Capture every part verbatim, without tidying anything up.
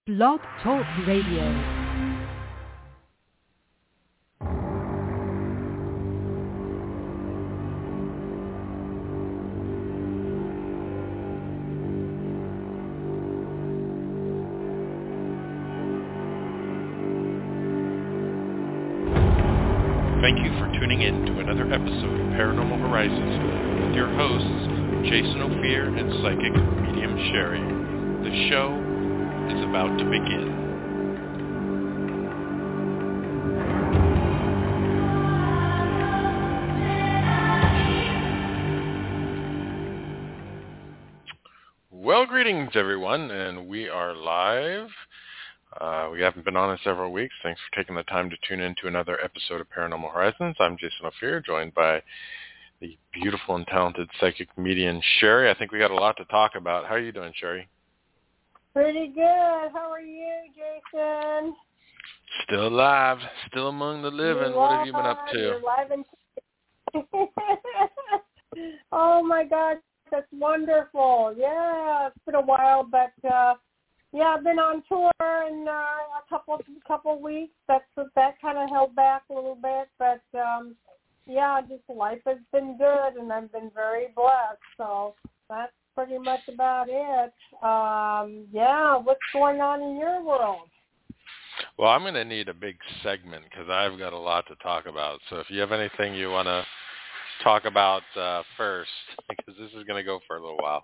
Blog Talk Radio. Thank you for tuning in to another episode of Paranormal Horizons with your hosts, Jason Ophir and psychic medium Sherry. The show is about to begin. Well, greetings everyone, and we are live. Uh, we haven't been on in several weeks. Thanks for taking the time to tune in to another episode of Paranormal Horizons. I'm Jason Ophir, joined by the beautiful and talented psychic medium Sherry. I think we got a lot to talk about. How are you doing, Sherry? Pretty good. How are you, Jason? Still alive. Still among the living. What have you been up to? You're alive and oh, my gosh. That's wonderful. Yeah, it's been a while, but... Uh, Yeah, I've been on tour in uh, a couple couple weeks. That's that kind of held back a little bit, but um, yeah, just life has been good, and I've been very blessed. So that's pretty much about it. Um, yeah, what's going on in your world? Well, I'm going to need a big segment because I've got a lot to talk about. So if you have anything you want to talk about uh, first, because this is going to go for a little while.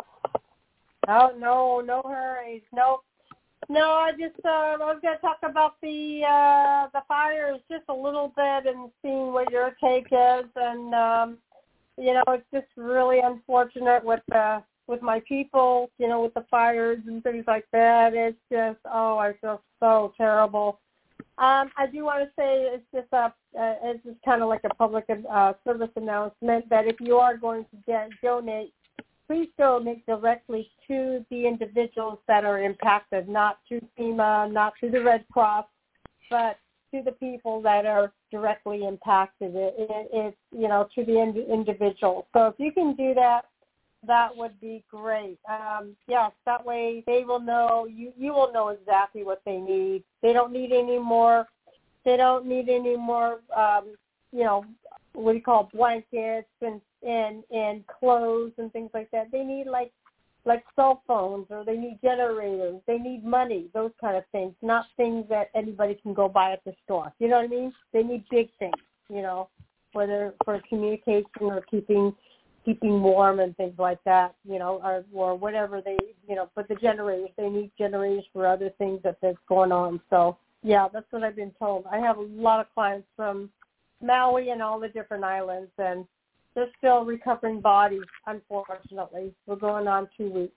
Oh no, no hurries, nope. No, I just uh, I was going to talk about the uh, the fires just a little bit and seeing what your take is, and um, you know, it's just really unfortunate with uh, with my people, you know, with the fires and things like that. It's just oh, I feel so terrible. Um, I do want to say it's just a uh, it's just kind of like a public uh, service announcement that if you are going to get donate, please donate directly to the individuals that are impacted, not to FEMA, not to the Red Cross, but to the people that are directly impacted. It, it, it's, you know, to the ind- individual. So if you can do that, that would be great. Um, yes, that way they will know, you, you will know exactly what they need. They don't need any more, they don't need any more, um, you know, what do you call blankets and and and clothes and things like that. They need like like cell phones, or they need generators. They need money, those kind of things, not things that anybody can go buy at the store. You know what I mean? They need big things, you know, whether for communication or keeping keeping warm and things like that, you know, or or whatever they, you know. But the generators, they need generators for other things that that's going on. So yeah, that's what I've been told. I have a lot of clients from Maui and all the different islands, and they're still recovering bodies, unfortunately. We're going on two weeks.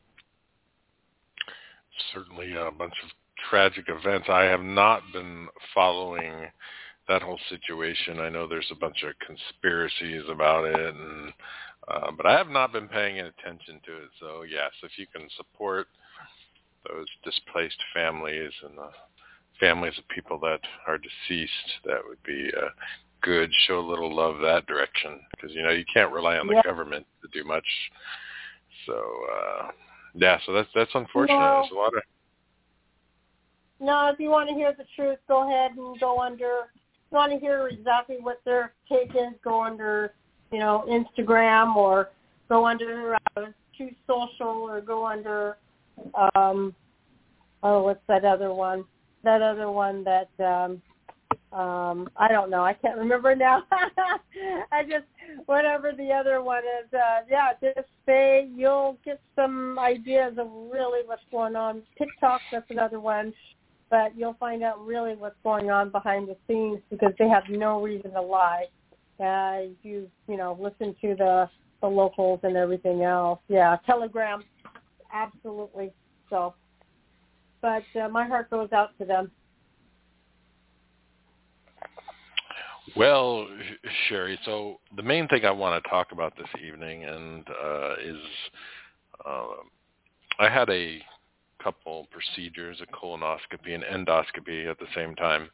Certainly a bunch of tragic events. I have not been following that whole situation. I know there's a bunch of conspiracies about it, and uh, but I have not been paying attention to it. So, yes, if you can support those displaced families and the families of people that are deceased, that would be uh, good. Show a little love that direction, because you know you can't rely on the yeah. government to do much. So uh, yeah, so that's that's unfortunate. No. There's a lot of No, if you want to hear the truth, go ahead and go under. If you want to hear exactly what their take is, go under, you know, Instagram, or go under uh, Truth Social, or go under um, oh, what's that other one? That other one that, um, um, I don't know. I can't remember now. I just, whatever the other one is, uh, yeah, just say you'll get some ideas of really what's going on. TikTok, that's another one, but you'll find out really what's going on behind the scenes, because they have no reason to lie. Uh, you, you know, listen to the, the locals and everything else. Yeah, Telegram, absolutely. So. But uh, my heart goes out to them. Well, Sherry, so the main thing I want to talk about this evening and uh, is uh, I had a couple procedures, a colonoscopy and endoscopy at the same time,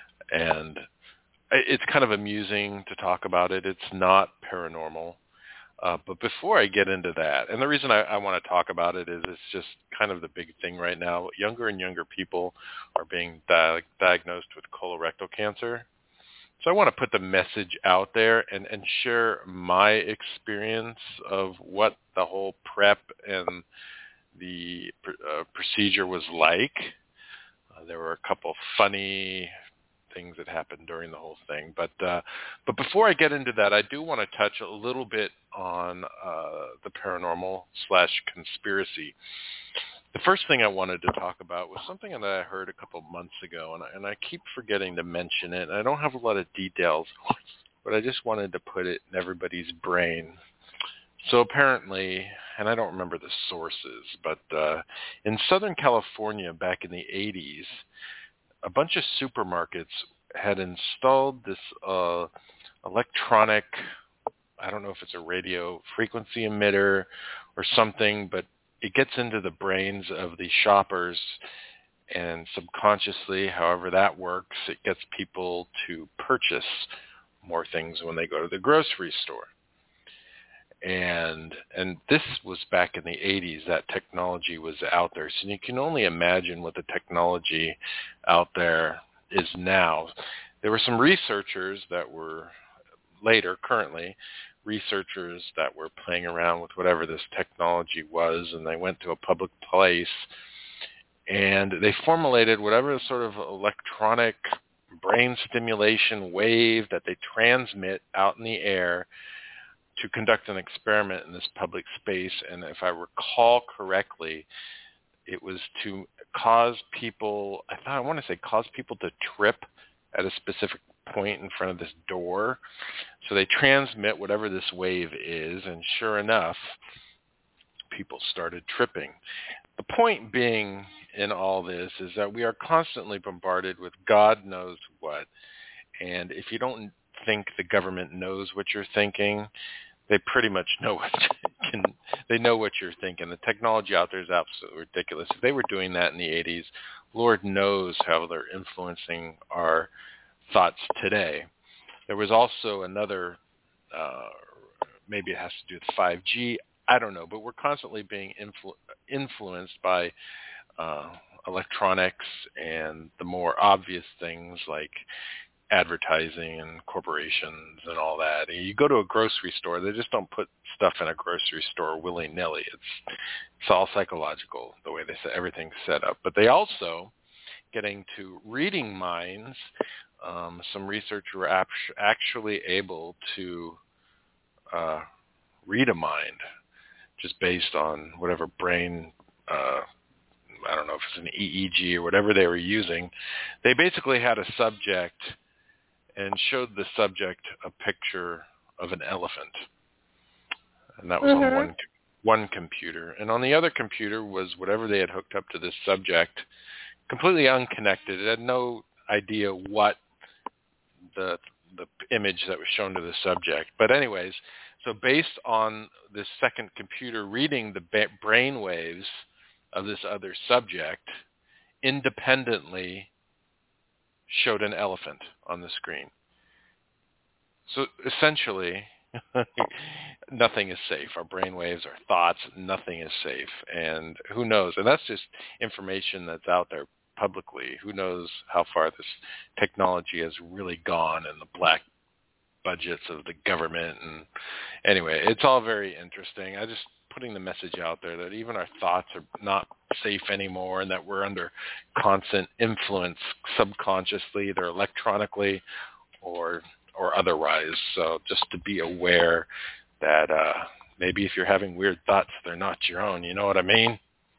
and it's kind of amusing to talk about it. It's not paranormal. Uh, but before I get into that, and the reason I, I want to talk about it is it's just kind of the big thing right now. Younger and younger people are being di- diagnosed with colorectal cancer. So I want to put the message out there and, and share my experience of what the whole prep and the uh, procedure was like. Uh, there were a couple funny things that happened during the whole thing. But uh, but before I get into that, I do want to touch a little bit on uh, the paranormal slash conspiracy. The first thing I wanted to talk about was something that I heard a couple months ago, and I, and I keep forgetting to mention it. I don't have a lot of details, but I just wanted to put it in everybody's brain. So apparently, and I don't remember the sources, but uh, in Southern California back in the eighties, a bunch of supermarkets had installed this uh, electronic, I don't know if it's a radio frequency emitter or something, but it gets into the brains of the shoppers, and subconsciously, however that works, it gets people to purchase more things when they go to the grocery store. And and this was back in the eighties. That technology was out there. So you can only imagine what the technology out there is now. There were some researchers that were later, currently, researchers that were playing around with whatever this technology was, and they went to a public place, and they formulated whatever sort of electronic brain stimulation wave that they transmit out in the air to conduct an experiment in this public space. And if I recall correctly, it was to cause people, I thought I want to say cause people to trip at a specific point in front of this door. So they transmit whatever this wave is, and sure enough, people started tripping. The point being in all this is that we are constantly bombarded with God knows what. And if you don't think the government knows what you're thinking, they pretty much know what can, they know what you're thinking. The technology out there is absolutely ridiculous. If they were doing that in the eighties, Lord knows how they're influencing our thoughts today. There was also another, uh, maybe it has to do with five G, I don't know, but we're constantly being influ- influenced by uh, electronics and the more obvious things like advertising and corporations and all that. And you go to a grocery store, they just don't put stuff in a grocery store willy-nilly. It's it's all psychological, the way they say everything's set up. But they also, getting to reading minds, um, some researchers were ap- actually able to uh, read a mind just based on whatever brain, uh, I don't know if it's an E E G or whatever they were using. They basically had a subject and showed the subject a picture of an elephant. And that was mm-hmm. on one one computer. And on the other computer was whatever they had hooked up to this subject, completely unconnected. It had no idea what the the image that was shown to the subject. But anyways, so based on this second computer reading the ba- brain waves of this other subject, independently showed an elephant on the screen. So essentially, nothing is safe. Our brainwaves, our thoughts, nothing is safe. And who knows? And that's just information that's out there publicly. Who knows how far this technology has really gone in the black budgets of the government. And anyway, it's all very interesting. I just putting the message out there that even our thoughts are not safe anymore, and that we're under constant influence subconsciously, either electronically or or otherwise. So just to be aware that uh, maybe if you're having weird thoughts, they're not your own. You know what I mean?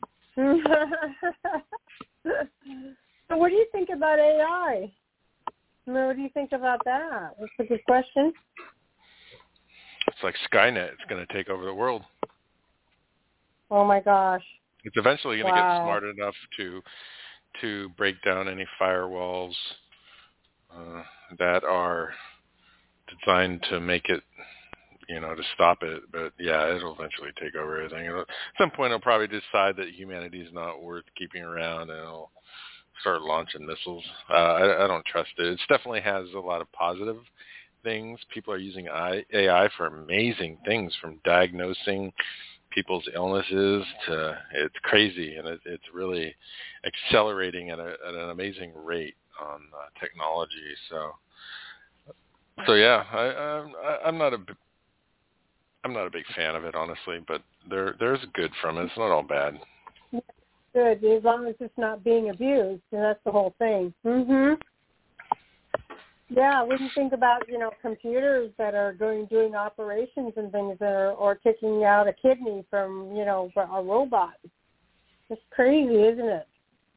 So what do you think about A I? What do you think about that? That's a good question. It's like Skynet. It's going to take over the world. Oh, my gosh. It's eventually going to wow. get smart enough to to break down any firewalls uh, that are designed to make it, you know, to stop it. But, yeah, it'll eventually take over everything. It'll, at some point, it'll probably decide that humanity is not worth keeping around, and it'll start launching missiles. Uh, I, I don't trust it. It definitely has a lot of positive things. People are using A I for amazing things, from diagnosing people's illnesses to, it's crazy, and it, it's really accelerating at, a, at an amazing rate on uh, technology. So, so yeah, I, I, I'm not a I'm not a big fan of it, honestly, but there there's good from it. It's not all bad. Good, as long as it's not being abused, and that's the whole thing. Mhm. Yeah, when you think about, you know, computers that are doing doing operations and things, that are, or taking out a kidney from, you know, a robot. It's crazy, isn't it?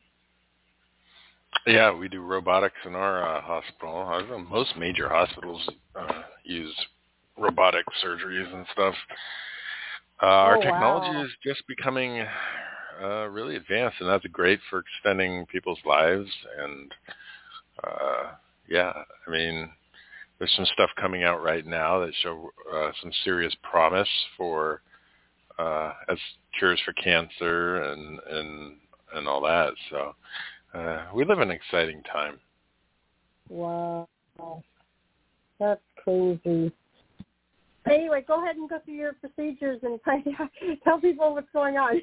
Yeah, we do robotics in our uh, hospital. I know most major hospitals uh, use robotic surgeries and stuff. Uh, our oh, technology wow. is just becoming uh, really advanced, and that's great for extending people's lives. And uh, yeah, I mean, there's some stuff coming out right now that show uh, some serious promise for uh, as cures for cancer and and and all that. So uh, we live in an exciting time. Wow, that's crazy. Anyway, go ahead and go through your procedures and tell people what's going on.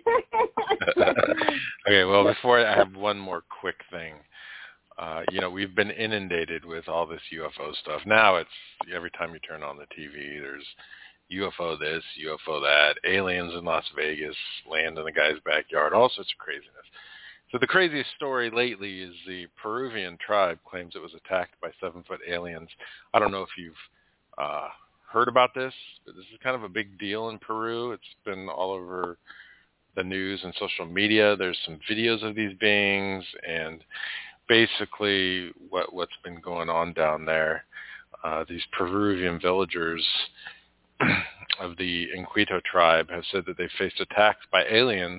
Okay, well, before I have one more quick thing. Uh, you know, we've been inundated with all this U F O stuff. Now it's every time you turn on the T V, there's U F O this, U F O that, aliens in Las Vegas, land in the guy's backyard, all sorts of craziness. So the craziest story lately is the Peruvian tribe claims it was attacked by seven-foot aliens. I don't know if you've uh, heard about this, but this is kind of a big deal in Peru. It's been all over the news and social media. There's some videos of these beings, and basically what, what's been going on down there, uh, these Peruvian villagers of the Inquito tribe have said that they faced attacks by aliens,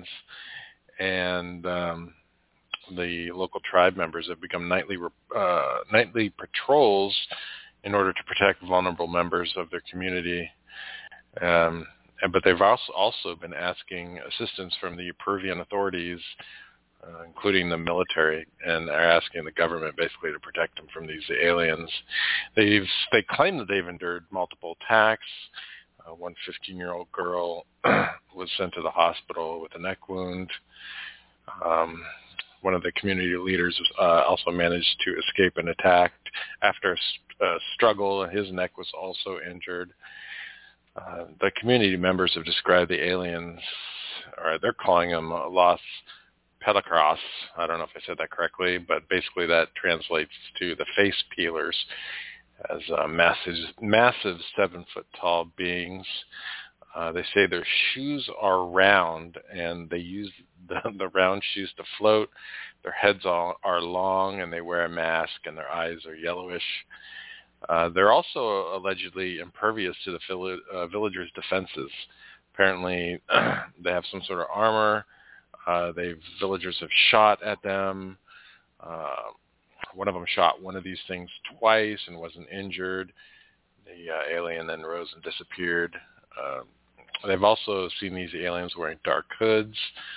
and um, the local tribe members have become nightly uh, nightly patrols in order to protect vulnerable members of their community. Um, but they've also, also been asking assistance from the Peruvian authorities, Uh, including the military, and are asking the government basically to protect them from these aliens. They've they claim that they've endured multiple attacks. Uh, one fifteen-year-old girl was sent to the hospital with a neck wound. Um, one of the community leaders uh, also managed to escape an attack after a, a struggle. His neck was also injured. Uh, the community members have described the aliens, or they're calling them uh, Los Pelacross. I don't know if I said that correctly, but basically that translates to the face peelers, as uh, massive, massive seven-foot-tall beings. Uh, they say their shoes are round, and they use the, the round shoes to float. Their heads all, are long, and they wear a mask, and their eyes are yellowish. Uh, they're also allegedly impervious to the vill- uh, villagers' defenses. Apparently, they have some sort of armor. Uh, they villagers have shot at them. Uh, one of them shot one of these things twice and wasn't injured. The uh, alien then rose and disappeared. Uh, they've also seen these aliens wearing dark hoods,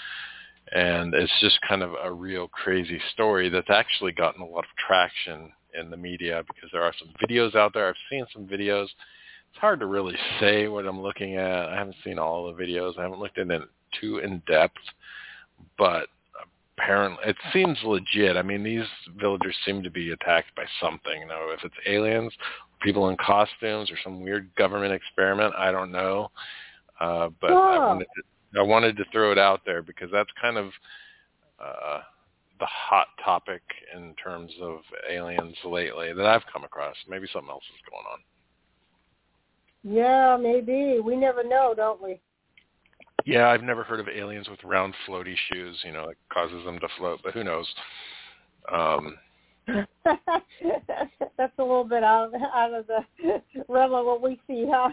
and it's just kind of a real crazy story that's actually gotten a lot of traction in the media because there are some videos out there. I've seen some videos. It's hard to really say what I'm looking at. I haven't seen all the videos. I haven't looked at it too in depth. But apparently, it seems legit. I mean, these villagers seem to be attacked by something. You know, if it's aliens, people in costumes, or some weird government experiment, I don't know. Uh, but oh. I wanted to, I wanted to throw it out there because that's kind of uh, the hot topic in terms of aliens lately that I've come across. Maybe something else is going on. Yeah, maybe. We never know, don't we? Yeah, I've never heard of aliens with round floaty shoes, you know, that causes them to float, but who knows? Um, That's a little bit out, out of the realm of what we see, huh?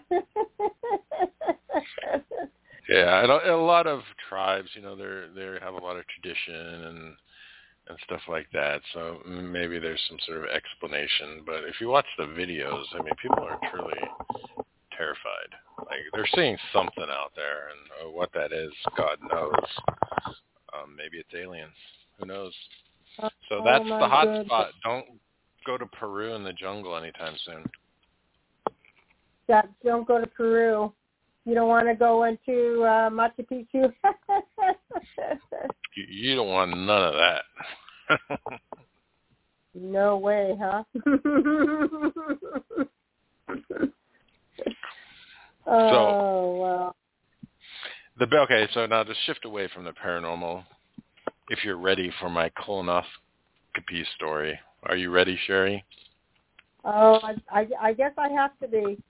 yeah, and a, a lot of tribes, you know, they they have a lot of tradition and and stuff like that, so maybe there's some sort of explanation. But if you watch the videos, I mean, people are truly terrified. Like, they're seeing something out there, and uh, what that is, God knows. Um, maybe it's aliens. Who knows? So that's oh the hot goodness. spot. Don't go to Peru in the jungle anytime soon. That don't go to Peru. You don't want to go into uh, Machu Picchu. you, you don't want none of that. No way, huh? Oh, so, wow. The, okay, so now to shift away from the paranormal, if you're ready for my colonoscopy story. Are you ready, Sherry? Oh, I, I, I guess I have to be.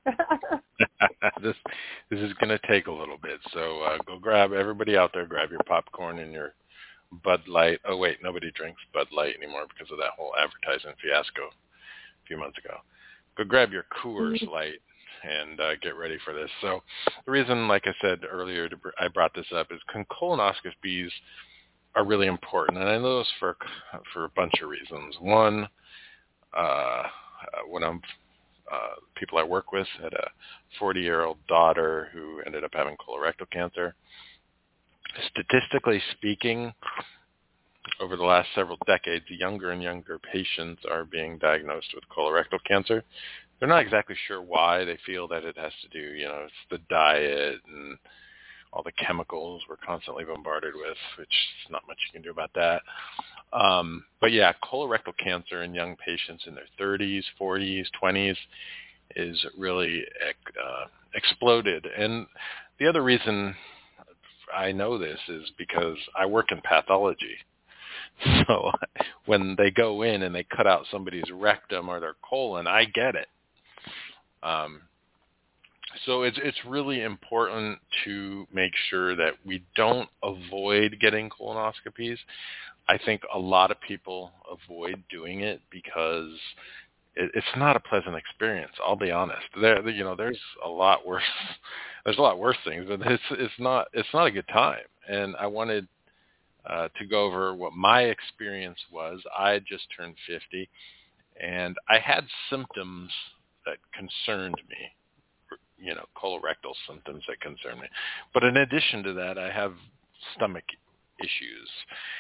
this this is going to take a little bit, so uh, go grab, everybody out there, grab your popcorn and your Bud Light. Oh, wait, nobody drinks Bud Light anymore because of that whole advertising fiasco a few months ago. Go grab your Coors Light and uh, get ready for this. So the reason, like I said earlier, to, I brought this up is colonoscopies are really important, and I know this for, for a bunch of reasons. One, uh, when I'm uh, people I work with had a forty-year-old daughter who ended up having colorectal cancer. Statistically speaking, over the last several decades, younger and younger patients are being diagnosed with colorectal cancer. They're not exactly sure why. They feel that it has to do, you know, it's the diet and all the chemicals we're constantly bombarded with, which is not much you can do about that. Um, but yeah, colorectal cancer in young patients in their thirties, forties, twenties is really uh, exploded. And the other reason I know this is because I work in pathology. So when they go in and they cut out somebody's rectum or their colon, I get it. Um, so it's it's really important to make sure that we don't avoid getting colonoscopies. I think a lot of people avoid doing it because it, it's not a pleasant experience. I'll be honest. There, you know, there's a lot worse. There's a lot worse things, but it's it's not it's not a good time. And I wanted uh, to go over what my experience was. I had just turned fifty, and I had symptoms that concerned me. You know, colorectal symptoms that concern me. But in addition to that, I have stomach issues.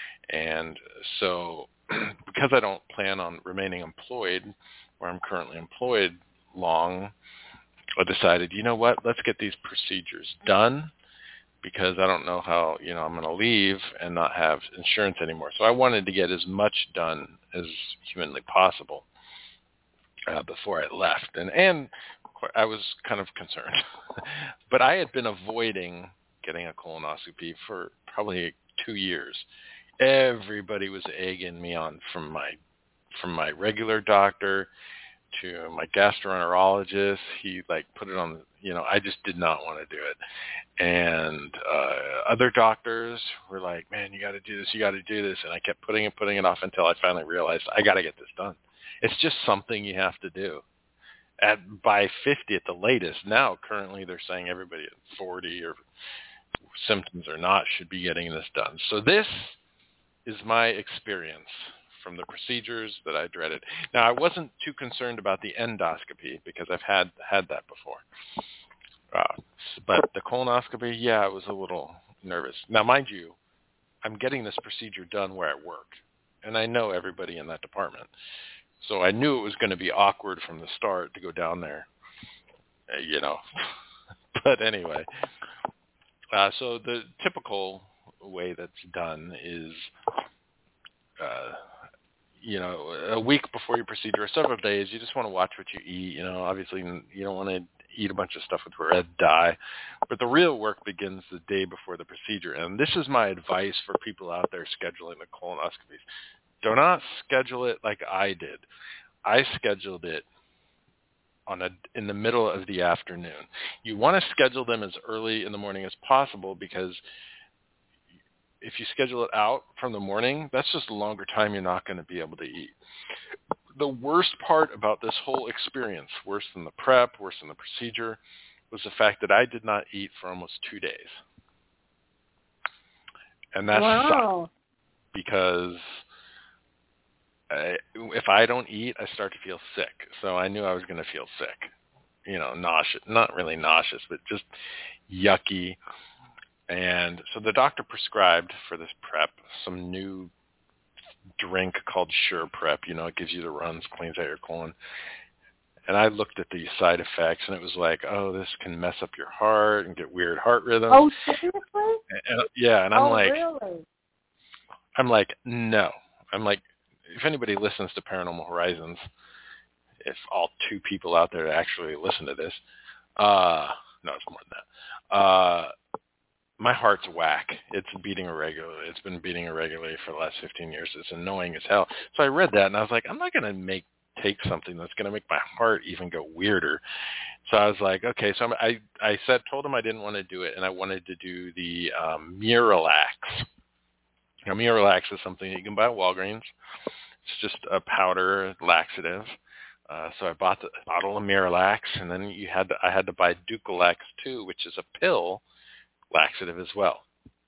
And so because I don't plan on remaining employed where I'm currently employed long, I decided, you know what, let's get these procedures done because I don't know how, you know, I'm going to leave and not have insurance anymore. So I wanted to get as much done as humanly possible uh, before I left. And, and I was kind of concerned. But I had been avoiding getting a colonoscopy for probably two years. Everybody was egging me on from my from my regular doctor to my gastroenterologist. He like put it on, you know, I just did not want to do it. And uh, other doctors were like, man, you got to do this, you got to do this. And I kept putting it, putting it off until I finally realized I got to get this done. It's just something you have to do. At by fifty at the latest. Now, currently, they're saying everybody at forty or symptoms or not should be getting this done. So this is my experience from the procedures that I dreaded. Now, I wasn't too concerned about the endoscopy because I've had had that before. Uh, but the colonoscopy, yeah, I was a little nervous. Now, mind you, I'm getting this procedure done where I work, and I know everybody in that department. So I knew it was going to be awkward from the start to go down there, uh, you know. But anyway, uh, so the typical way that's done is, uh, you know, a week before your procedure or several days, you just want to watch what you eat. You know, obviously you don't want to eat a bunch of stuff with red dye. But the real work begins the day before the procedure. And this is my advice for people out there scheduling the colonoscopies. Do not schedule it like I did. I scheduled it on a, in the middle of the afternoon. You want to schedule them as early in the morning as possible because if you schedule it out from the morning, that's just a longer time you're not going to be able to eat. The worst part about this whole experience, worse than the prep, worse than the procedure, was the fact that I did not eat for almost two days. And that wow. sucked because I, if I don't eat, I start to feel sick. So I knew I was going to feel sick. You know, nauseous, not really nauseous, but just yucky. And so the doctor prescribed for this prep some new drink called Sure Prep. You know, it gives you the runs, cleans out your colon. And I looked at the side effects, and it was like, oh, this can mess up your heart and get weird heart rhythms. Oh, seriously? And, and, yeah, and I'm oh, like, really? I'm like, no. I'm like, if anybody listens to Paranormal Horizons, if all two people out there actually listen to this, uh, no, it's more than that. Uh, my heart's whack. It's beating irregularly. It's been beating irregularly for the last fifteen years. It's annoying as hell. So I read that, and I was like, I'm not going to make take something that's going to make my heart even go weirder. So I was like, okay. So I'm, I I said told him I didn't want to do it, and I wanted to do the um, Miralax. Now, Miralax is something that you can buy at Walgreens. It's just a powder laxative. Uh, so I bought the bottle of Miralax, and then you had to, I had to buy Ducalax too, which is a pill laxative as well.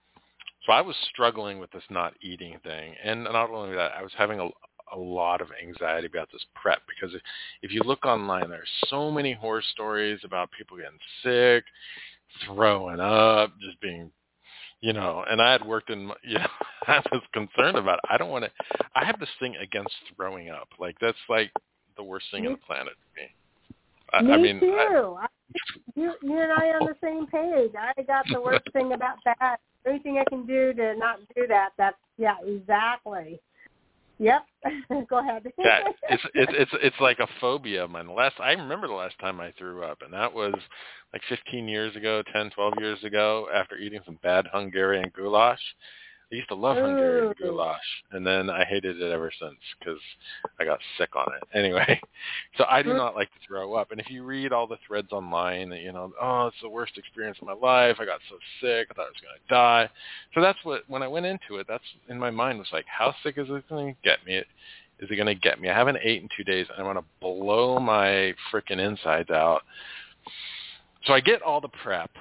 So I was struggling with this not eating thing, and not only that, I was having a, a lot of anxiety about this prep, because if, if you look online, there's so many horror stories about people getting sick, throwing up, just being, you know, and I had worked in, you know, I was concerned about it. I don't want to, I have this thing against throwing up. Like, that's like the worst thing on the planet to me. I, me I mean, too. I, I, you, you and I are on the same page. I got the worst thing about that. Anything I can do to not do that, that's, yeah, exactly. Yep. Go ahead. that, it's, it's, it's, it's like a phobia of mine. The last, I remember the last time I threw up, and that was like fifteen years ago, ten, twelve years ago, after eating some bad Hungarian goulash. I used to love Hungarian Ooh. goulash, and then I hated it ever since because I got sick on it. Anyway, so I do not like to throw up. And if you read all the threads online, that, you know, oh, it's the worst experience of my life. I got so sick. I thought I was going to die. So that's what, when I went into it, that's in my mind was like, how sick is it going to get me? Is it going to get me? I haven't ate in two days, and I want to blow my freaking insides out. So I get all the prep.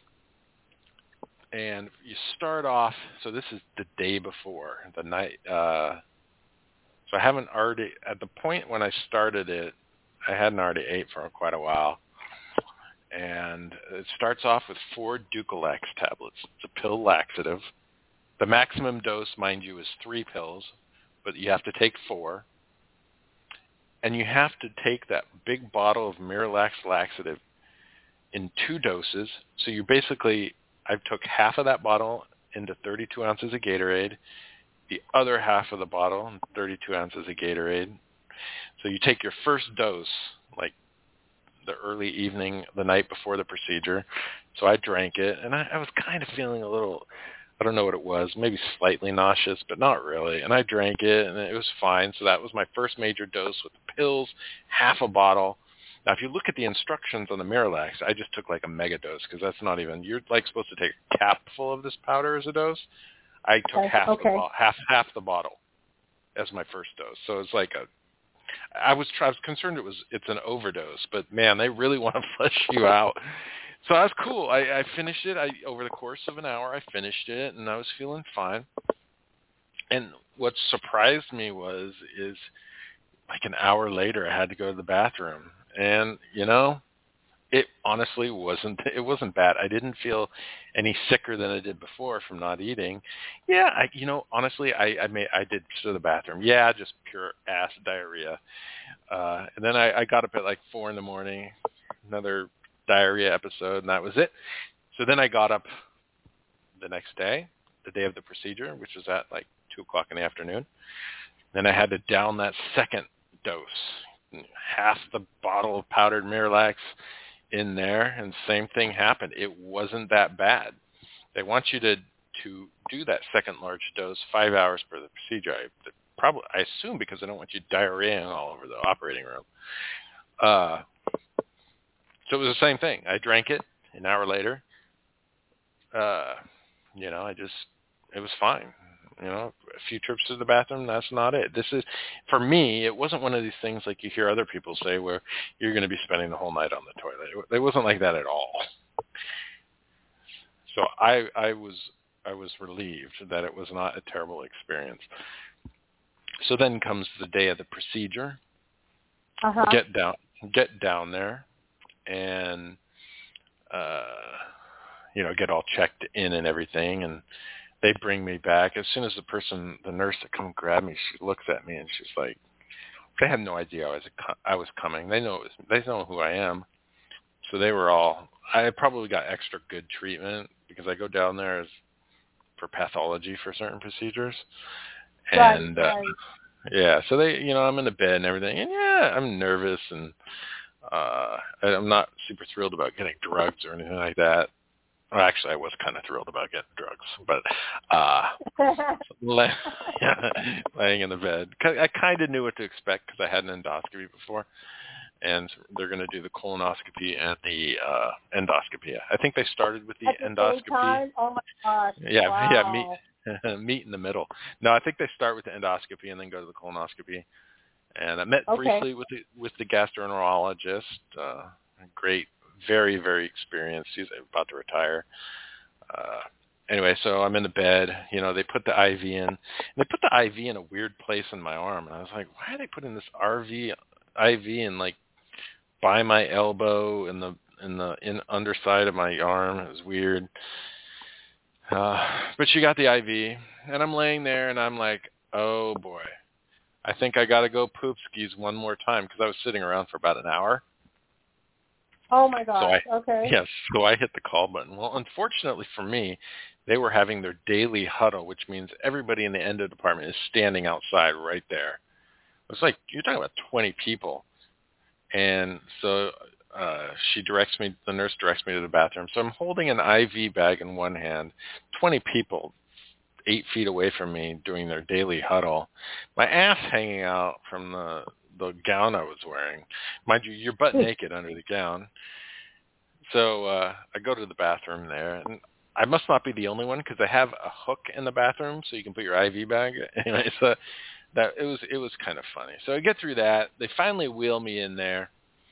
And you start off, so this is the day before, the night, uh, so I haven't already, at the point when I started it, I hadn't already ate for quite a while. And it starts off with four Ducalax tablets. It's a pill laxative. The maximum dose, mind you, is three pills, but you have to take four. And you have to take that big bottle of Miralax laxative in two doses. So you basically... I took half of that bottle into thirty-two ounces of Gatorade, the other half of the bottle, thirty-two ounces of Gatorade. So you take your first dose, like the early evening, the night before the procedure. So I drank it, and I, I was kind of feeling a little, I don't know what it was, maybe slightly nauseous, but not really. And I drank it, and it was fine. So that was my first major dose with the pills, half a bottle. Now, if you look at the instructions on the Miralax, I just took like a mega dose, because that's not even, you're like supposed to take a capful of this powder as a dose. I took okay. half okay. the bo- half half the bottle as my first dose. So it's like a, I was I was concerned it was it's an overdose, but man, they really want to flush you out. So that was cool. I, I finished it. I over the course of an hour, I finished it, and I was feeling fine. And what surprised me was is like an hour later, I had to go to the bathroom. And, you know, it honestly wasn't, it wasn't bad. I didn't feel any sicker than I did before from not eating. Yeah, I, you know, honestly, I, I made, I did to the bathroom. Yeah, just pure ass diarrhea. Uh, and then I, I got up at like four in the morning, another diarrhea episode, and that was it. So then I got up the next day, the day of the procedure, which was at like two o'clock in the afternoon. Then I had to down that second dose. Half the bottle of powdered Miralax in there, and same thing happened. It wasn't that bad. They want you to to do that second large dose five hours per the procedure. I probably I assume because I don't want you diarrheaing all over the operating room. Uh, so it was the same thing. I drank it an hour later. Uh, you know, I just it was fine. You know, a few trips to the bathroom, that's not it. This is, for me, it wasn't one of these things like you hear other people say where you're going to be spending the whole night on the toilet. It wasn't like that at all. So I, I was, I was relieved that it was not a terrible experience. So then comes the day of the procedure. Uh-huh. Get down, get down there, and uh, you know, get all checked in and everything, and they bring me back. As soon as the person, the nurse that come grab me, she looks at me and she's like, they had no idea I was I was coming. They know it was, they know who I am, so they were all. I probably got extra good treatment because I go down there as for pathology for certain procedures, and right, uh, right. yeah, so they, you know, I'm in the bed and everything, and yeah, I'm nervous and uh, I'm not super thrilled about getting drugs or anything like that. Well, actually, I was kind of thrilled about getting drugs, but uh, lay, laying in the bed, I kind of knew what to expect because I had an endoscopy before, and they're going to do the colonoscopy and the uh, endoscopy. I think they started with the At the endoscopy. same time? Oh my gosh! Yeah, Wow. yeah, meet meet in the middle. No, I think they start with the endoscopy and then go to the colonoscopy. And I met Okay. briefly with the with the gastroenterologist. Uh, great, very very experienced. He's about to retire. Uh, anyway, so I'm in the bed. You know, they put the I V in. And they put the I V in a weird place in my arm, and I was like, why are they putting this R V I V in like by my elbow in the in the in underside of my arm? It was weird. Uh, but she got the I V, and I'm laying there, and I'm like, oh boy. I think I got to go poop skis one more time because I was sitting around for about an hour. Oh my gosh. So I, okay. yes, so I hit the call button. Well, unfortunately for me, they were having their daily huddle, which means everybody in the endo department is standing outside right there. It's like, you're talking about twenty people. And so uh, she directs me, the nurse directs me to the bathroom. So I'm holding an I V bag in one hand, twenty people eight feet away from me doing their daily huddle, my ass hanging out from the the gown I was wearing. Mind you, you're butt naked under the gown. So uh, I go to the bathroom there, and I must not be the only one because they have a hook in the bathroom so you can put your I V bag. Anyway, so that it was it was kind of funny. So I get through that. They finally wheel me in there.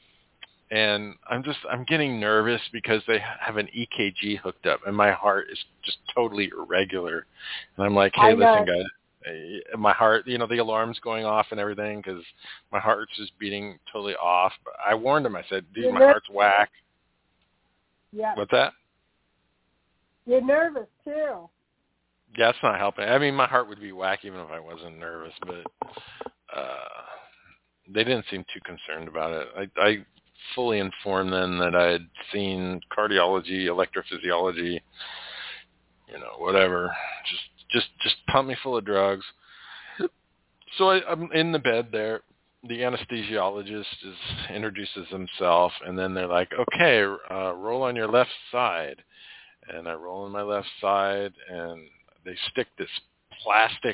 And I'm just, I'm getting nervous because they have an E K G hooked up and my heart is just totally irregular. And I'm like, hey, listen, guys, my heart, you know, the alarm's going off and everything because my heart's just beating totally off. But I warned them. I said, dude, You're my ner- heart's whack. Yeah. What's that? You're nervous too. Yeah, that's not helping. I mean, my heart would be whack even if I wasn't nervous, but uh, they didn't seem too concerned about it. I, I fully informed them that I had seen cardiology, electrophysiology, you know, whatever. Just, just, just pump me full of drugs. So I, I'm in the bed there. The anesthesiologist is introduces himself, and then they're like, "Okay, uh, roll on your left side." And I roll on my left side, and they stick this plastic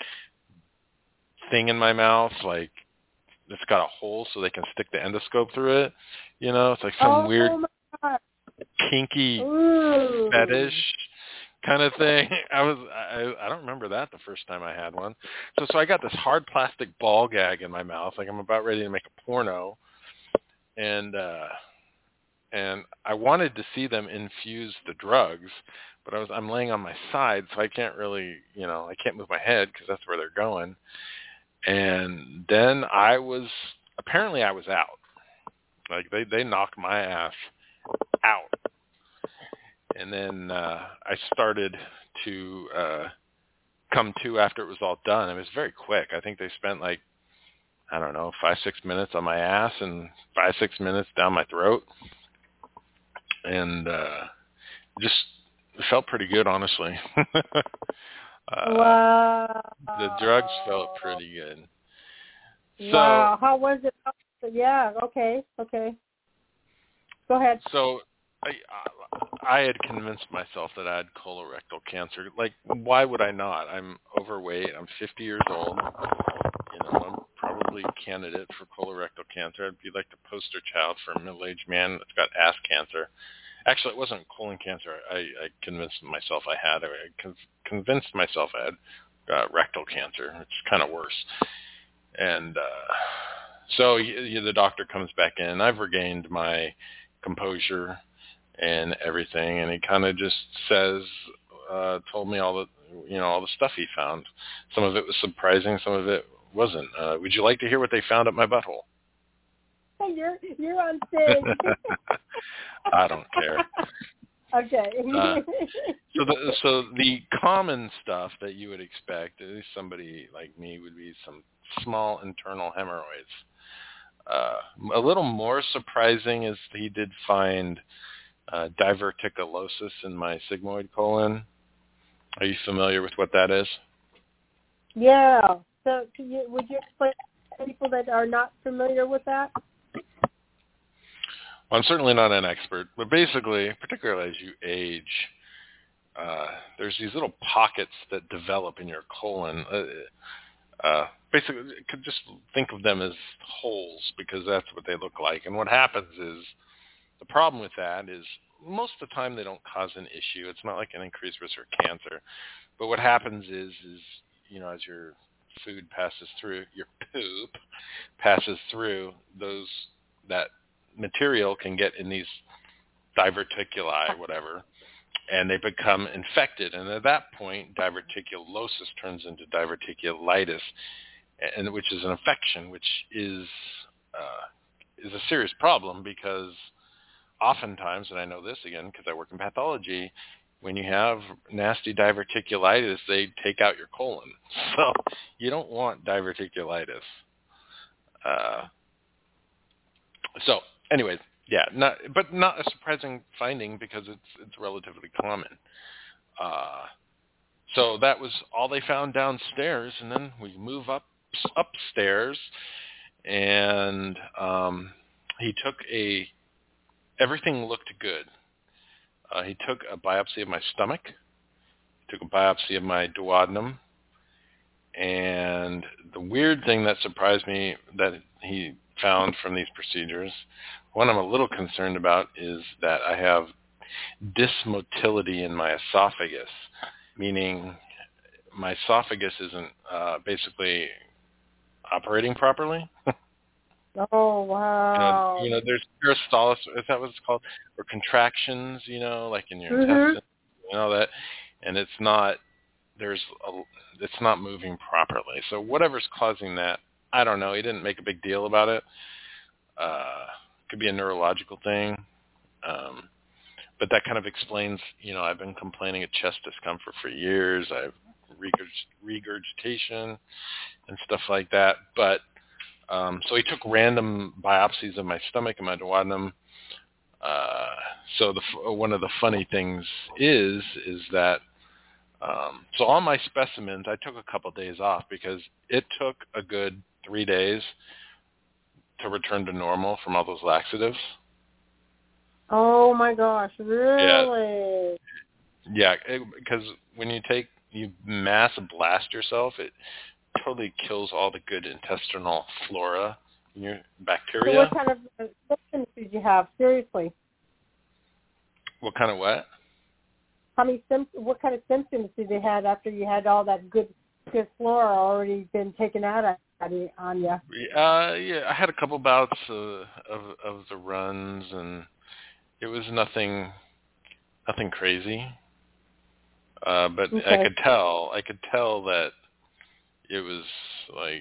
thing in my mouth, like it's got a hole so they can stick the endoscope through it. You know, it's like some oh, weird my God. kinky Ooh. fetish kind of thing. I was I, I don't remember that the first time I had one. So so I got this hard plastic ball gag in my mouth, like I'm about ready to make a porno, and uh, and I wanted to see them infuse the drugs, but I was I'm laying on my side, so I can't really, you know, I can't move my head because that's where they're going. And then I was, apparently I was out. Like they, they knocked my ass out. And then uh, I started to uh, come to after it was all done. It was very quick. I think they spent like, I don't know, five, six minutes on my ass and five, six minutes down my throat. And uh, just it felt pretty good, honestly. Uh, wow. The drugs felt pretty good. So, wow. How was it? Yeah. Okay. Okay. Go ahead. So I, I had convinced myself that I had colorectal cancer. Like, why would I not? I'm overweight. I'm fifty years old. You know, I'm probably a candidate for colorectal cancer. I'd be like the poster child for a middle-aged man that's got ass cancer. Actually, it wasn't colon cancer. I, I convinced myself I had. I con- convinced myself I had uh, rectal cancer, which is kind of worse. And uh, so y- y- the doctor comes back in. I've regained my composure and everything, and he kind of just says, uh, told me all the, you know, all the stuff he found. Some of it was surprising, some of it wasn't. Uh, would you like to hear what they found at my butthole? You're you're on stage. I don't care. Okay. uh, so the so the common stuff that you would expect, at least somebody like me, would be some small internal hemorrhoids. Uh, a little more surprising is he did find uh, diverticulosis in my sigmoid colon. Are you familiar with what that is? Yeah. So can you, would you explain to people that are not familiar with that? Well, I'm certainly not an expert, but basically, particularly as you age, uh, there's these little pockets that develop in your colon. Uh, uh, basically, you could just think of them as holes because that's what they look like. And what happens is, the problem with that is most of the time they don't cause an issue. It's not like an increased risk for cancer. But what happens is, is you know, as your food passes through, your poop passes through, those that material can get in these diverticuli, whatever, and they become infected. And at that point, diverticulosis turns into diverticulitis, and which is an infection, which is uh, is a serious problem because oftentimes, and I know this again because I work in pathology, when you have nasty diverticulitis, they take out your colon. So you don't want diverticulitis. Uh, so anyways, yeah, not, but not a surprising finding because it's it's relatively common. Uh, so that was all they found downstairs, and then we move up upstairs, and um, he took a. Everything looked good. Uh, he took a biopsy of my stomach, took a biopsy of my duodenum, and the weird thing that surprised me that he found from these procedures, one I'm a little concerned about is that I have dysmotility in my esophagus, meaning my esophagus isn't uh, basically operating properly. Oh, wow. You know, you know, there's peristalsis, is that what it's called? Or contractions, you know, like in your Mm-hmm. intestines, you know, that, and it's not, there's, a, it's not moving properly. So whatever's causing that, I don't know. He didn't make a big deal about it. Uh, could be a neurological thing. Um, but that kind of explains, you know, I've been complaining of chest discomfort for years. I have regurg- regurgitation and stuff like that. But Um, so he took random biopsies of my stomach and my duodenum. Uh, so the, one of the funny things is, is that, um, so all my specimens, I took a couple days off because it took a good three days to return to normal from all those laxatives. Oh my gosh, really? Yeah, yeah, because when you take, you mass blast yourself, it totally kills all the good intestinal flora in your bacteria. So what kind of uh, symptoms did you have? Seriously. What kind of what? How many symptoms? What kind of symptoms did you have after you had all that good, good flora already been taken out of, on you? Uh, yeah, I had a couple bouts uh, of of the runs, and it was nothing, nothing crazy. Uh, but Okay. I could tell, I could tell that it was like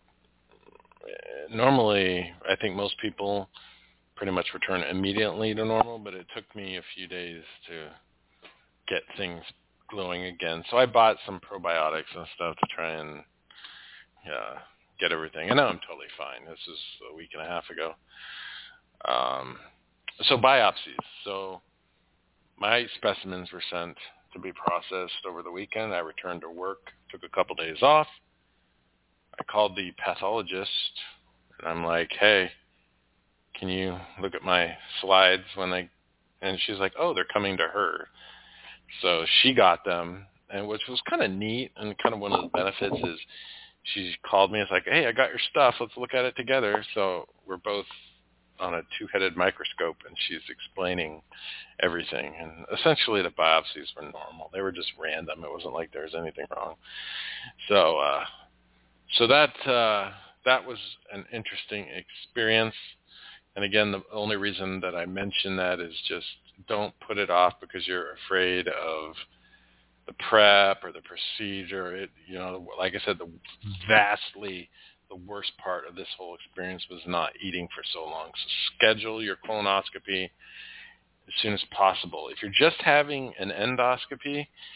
normally. I think most people pretty much return immediately to normal, but it took me a few days to get things glowing again. So I bought some probiotics and stuff to try and uh, get everything. And now I'm totally fine. This is a week and a half ago. Um, so biopsies. So my specimens were sent to be processed over the weekend. I returned to work, took a couple days off. I called the pathologist, and I'm like, hey, can you look at my slides when they, and she's like, oh, they're coming to her. So she got them, and which was kind of neat, and kind of one of the benefits is she called me. It's like, hey, I got your stuff. Let's look at it together. So we're both on a two-headed microscope, and she's explaining everything. And essentially the biopsies were normal. They were just random. It wasn't like there was anything wrong. So uh, so that uh, that was an interesting experience. And again, the only reason that I mention that is just don't put it off because you're afraid of the prep or the procedure. It, you know, like I said, the vastly the worst part of this whole experience was not eating for so long. So schedule your colonoscopy as soon as possible. If you're just having an endoscopy,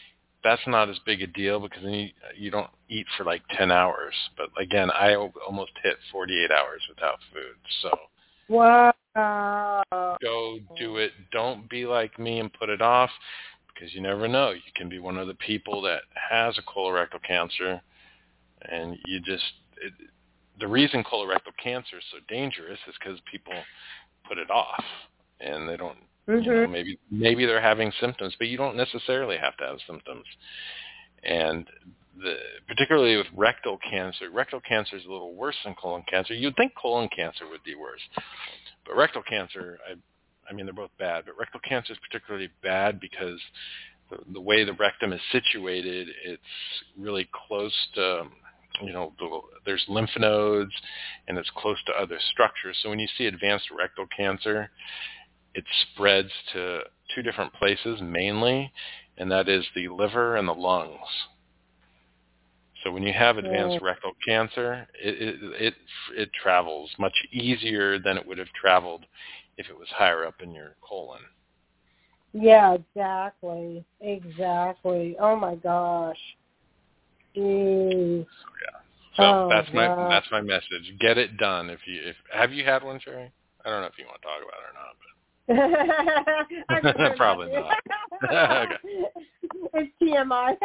that's not as big a deal because then you, you don't eat for like ten hours. But again, I almost hit forty-eight hours without food. So wow. Go do it. Don't be like me and put it off because you never know. You can be one of the people that has a colorectal cancer, and you just it, the reason colorectal cancer is so dangerous is because people put it off and they don't. Mm-hmm. You know, maybe maybe they're having symptoms, but you don't necessarily have to have symptoms. And the, particularly with rectal cancer, rectal cancer is a little worse than colon cancer. You'd think colon cancer would be worse, but rectal cancer, I, I mean, they're both bad. But rectal cancer is particularly bad because the, the way the rectum is situated, it's really close to, you know, the, there's lymph nodes, and it's close to other structures. So when you see advanced rectal cancer, it spreads to two different places mainly, and that is the liver and the lungs. So when you have advanced yeah. rectal cancer, it, it it it travels much easier than it would have traveled if it was higher up in your colon. Yeah, exactly, exactly. Oh my gosh. Jeez. So, yeah. So oh, that's my wow. that's my message. Get it done. If you if have you had one, Sherry? I don't know if you want to talk about it or not, but. Probably not. Okay. It's T M I.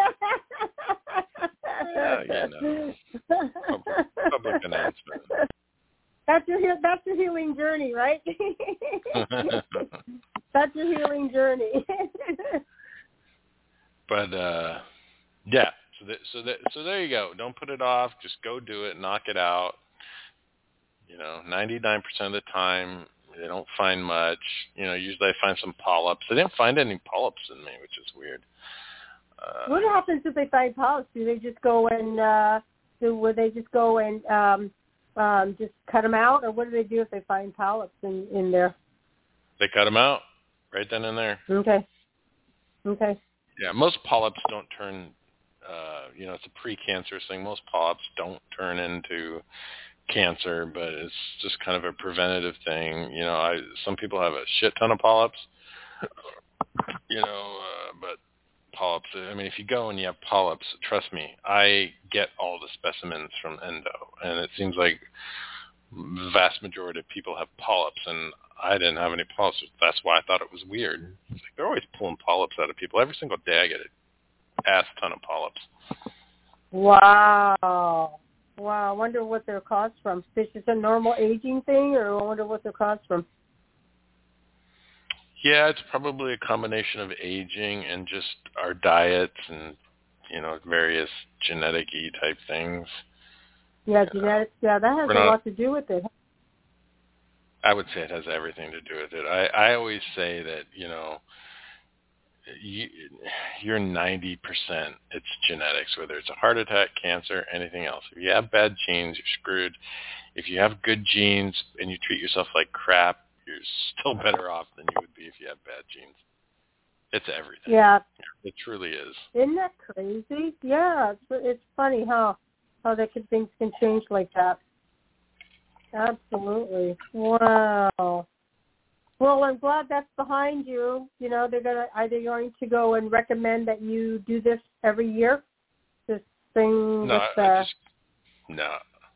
Yeah, you know. Public, public announcement. That's your that's your healing journey, right? That's your healing journey. But uh, yeah, so that, so that, so there you go. Don't put it off. Just go do it. Knock it out. You know, ninety-nine percent of the time. They don't find much. You know, usually I find some polyps. They didn't find any polyps in me, which is weird. Uh, what happens if they find polyps? Do they just go and uh, do? Would they just go and um, um, just cut them out, or what do they do if they find polyps in, in there? They cut them out right then and there. Okay. Okay. Yeah, most polyps don't turn. Uh, you know, it's a precancerous thing. Most polyps don't turn into cancer, but it's just kind of a preventative thing. You know, I some people have a shit ton of polyps, you know, uh, but polyps, I mean, if you go and you have polyps, trust me, I get all the specimens from endo, and it seems like the vast majority of people have polyps, and I didn't have any polyps. That's why I thought it was weird. It's like they're always pulling polyps out of people. Every single day I get an ass ton of polyps. Wow. Wow, I wonder what they're caused from. Is this just a normal aging thing, or I wonder what they're caused from? Yeah, it's probably a combination of aging and just our diets and, you know, various genetic-y type things. Yeah, genetics, yeah, that has a not, lot to do with it. I would say it has everything to do with it. I, I always say that, you know, you, you're ninety percent it's genetics, whether it's a heart attack, cancer, anything else. If you have bad genes, you're screwed. If you have good genes and you treat yourself like crap, you're still better off than you would be if you have bad genes. It's everything. Yeah. It truly is. Isn't that crazy? Yeah, it's, it's funny how, how that can, things can change like that. Absolutely. Wow. Well, I'm glad that's behind you. You know, they're gonna are they going to go and recommend that you do this every year? This thing no, with I, uh, I just no.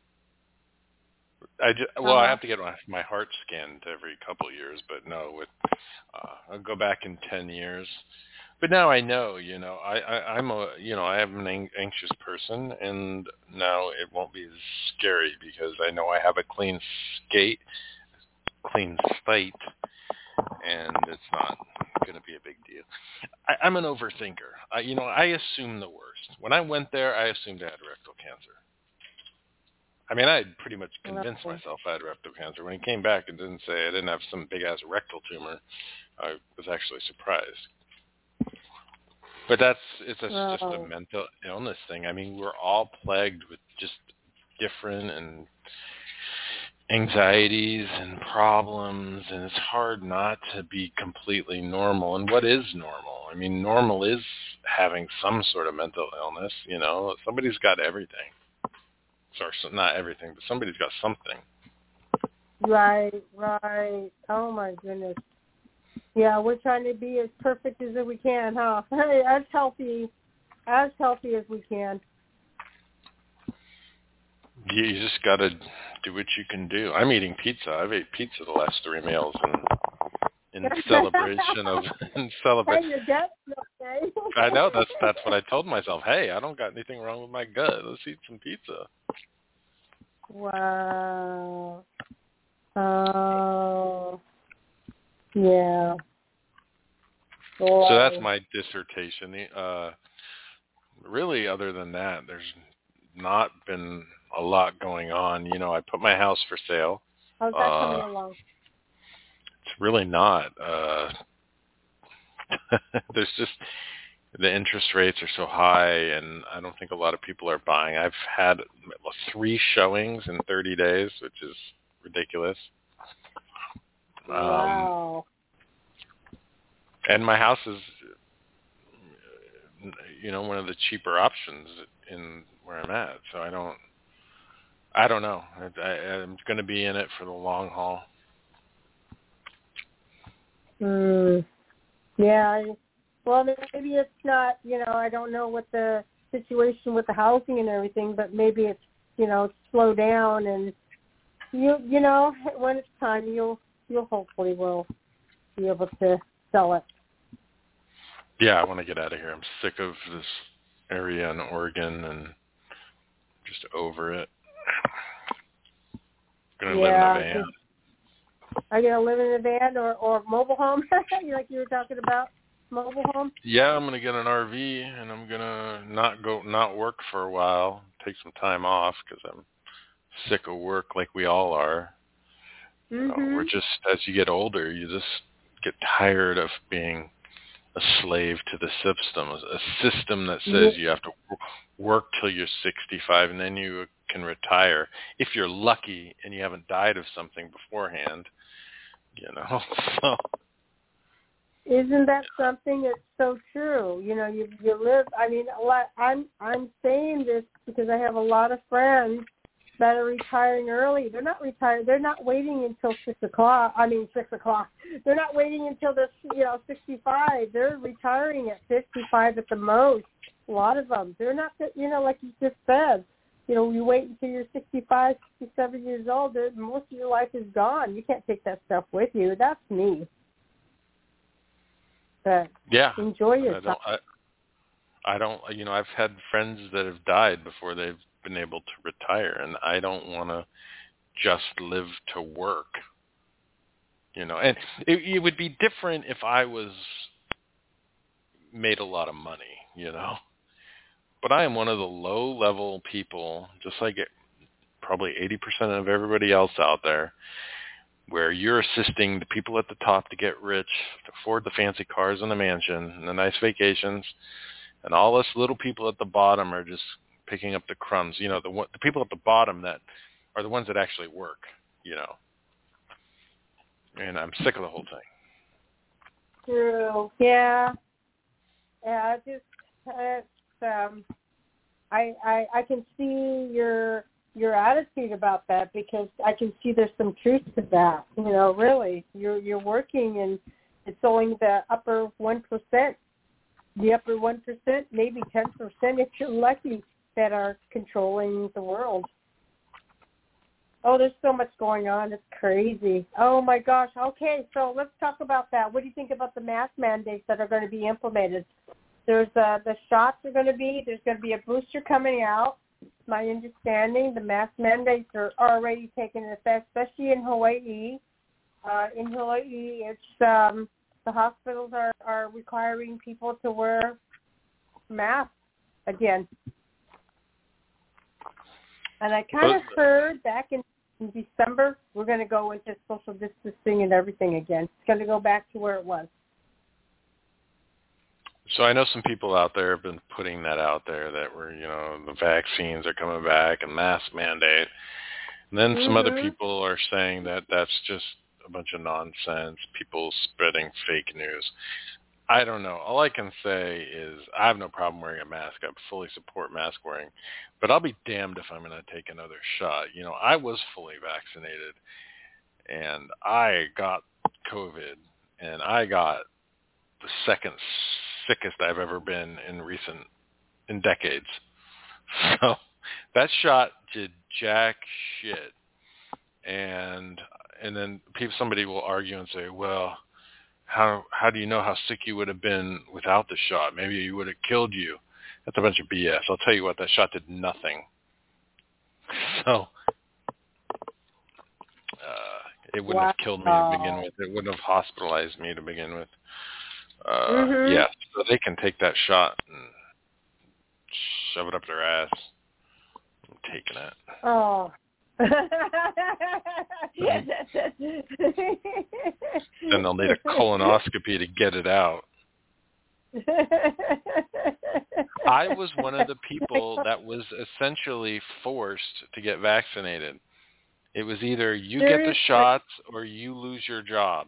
I just, well, uh-huh. I have to get my, my heart scanned every couple of years, but no, with uh, I'll go back in ten years. But now I know, you know, I, I I'm a you know I am an anxious person, and now it won't be as scary because I know I have a clean skate, clean slate. And it's not going to be a big deal. I, I'm an overthinker. I, you know, I assume the worst. When I went there, I assumed I had rectal cancer. I mean, I had pretty much convinced myself I had rectal cancer. When he came back and didn't say I didn't have some big-ass rectal tumor, I was actually surprised. But that's it's a, oh. just a mental illness thing. I mean, we're all plagued with just different and anxieties and problems, and it's hard not to be completely normal. And what is normal? I mean, normal is having some sort of mental illness, you know. Somebody's got everything. Sorry, not everything, but somebody's got something. Right, right. Oh, my goodness. Yeah, we're trying to be as perfect as we can, huh? As healthy as healthy as we can. You, you just got to do what you can do. I'm eating pizza. I've ate pizza the last three meals, and in celebration of in celebration. Hey, your gut's okay. I know that's that's what I told myself. Hey, I don't got anything wrong with my gut. Let's eat some pizza. Wow. Oh. Yeah. Wow. So that's my dissertation. Uh, really, other than that, there's not been a lot going on. You know, I put my house for sale. How's that uh, coming along? It's really not. Uh, there's just the interest rates are so high, and I don't think a lot of people are buying. I've had three showings in thirty days, which is ridiculous. Wow. Um, and my house is, you know, one of the cheaper options in where I'm at. So I don't, I don't know. I, I, I'm going to be in it for the long haul. Hmm. Yeah. I, well, maybe it's not. You know, I don't know what the situation with the housing and everything, but maybe it's, you know, slow down, and you, you know, when it's time, you'll, you'll hopefully will be able to sell it. Yeah, I want to get out of here. I'm sick of this area in Oregon and just over it. I'm going to Yeah. live in a van. Are you going to live in a van or, or mobile home, like you were talking about, mobile home? Yeah, I'm going to get an R V, and I'm going to not go, not work for a while, take some time off because I'm sick of work like we all are. Mm-hmm. You know, we're just, as you get older, you just get tired of being a slave to the system, a system that says you have to work till you're sixty-five and then you can retire. If you're lucky and you haven't died of something beforehand, you know. So isn't that something that's so true? You know, you you live. I mean, a lot. I'm I'm saying this because I have a lot of friends that are retiring early. They're not retired. They're not waiting until six o'clock. I mean, six o'clock. They're not waiting until they're, you know, sixty-five. They're retiring at fifty-five at the most. A lot of them. They're not, you know, like you just said. You know, you wait until you're sixty-five, sixty-seven years old. Most of your life is gone. You can't take that stuff with you. That's me. But yeah, enjoy your I don't. I, I don't. You know, I've had friends that have died before they've been able to retire, and I don't want to just live to work. You know, and it, it would be different if I was made a lot of money. You know, but I am one of the low-level people, just like it, probably eighty percent of everybody else out there, where you're assisting the people at the top to get rich, to afford the fancy cars and the mansion and the nice vacations, and all us little people at the bottom are just picking up the crumbs. You know, the the people at the bottom that are the ones that actually work, you know. And I'm sick of the whole thing. True. Yeah. Yeah, I just, it's, um, I, I, I can see your, your attitude about that because I can see there's some truth to that. You know, really, you're, you're working and it's only the upper one percent, the upper one percent, maybe ten percent if you're lucky, that are controlling the world. Oh, there's so much going on. It's crazy. Oh, my gosh. Okay, so let's talk about that. What do you think about the mask mandates that are going to be implemented? There's uh, the shots are going to be, there's going to be a booster coming out. My understanding, the mask mandates are already taking effect, especially in Hawaii. Uh, in Hawaii, it's um, the hospitals are, are requiring people to wear masks again. And I kind of heard back in, in December, we're going to go into social distancing and everything again. It's going to go back to where it was. So I know some people out there have been putting that out there that we're, you know, the vaccines are coming back and mask mandate. And then Mm-hmm. some other people are saying that that's just a bunch of nonsense, people spreading fake news. I don't know. All I can say is I have no problem wearing a mask. I fully support mask wearing. But I'll be damned if I'm going to take another shot. You know, I was fully vaccinated, and I got COVID, and I got the second sickest I've ever been in recent in decades. So that shot did jack shit. And and then people, somebody will argue and say, well, how how do you know how sick you would have been without the shot? Maybe you would have killed you. That's a bunch of B S. I'll tell you what, that shot did nothing. So uh, it wouldn't wow. have killed me to begin with. It wouldn't have hospitalized me to begin with. Uh, mm-hmm. Yeah, so they can take that shot and shove it up their ass. I'm taking it. Oh. Then they'll need a colonoscopy to get it out. I was one of the people that was essentially forced to get vaccinated. It was either you get the shots or you lose your job.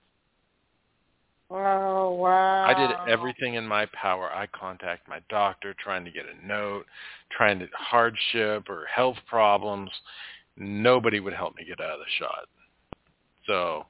Oh, wow. I did everything in my power. I contacted my doctor, trying to get a note, trying to hardship or health problems. Nobody would help me get out of the shot. So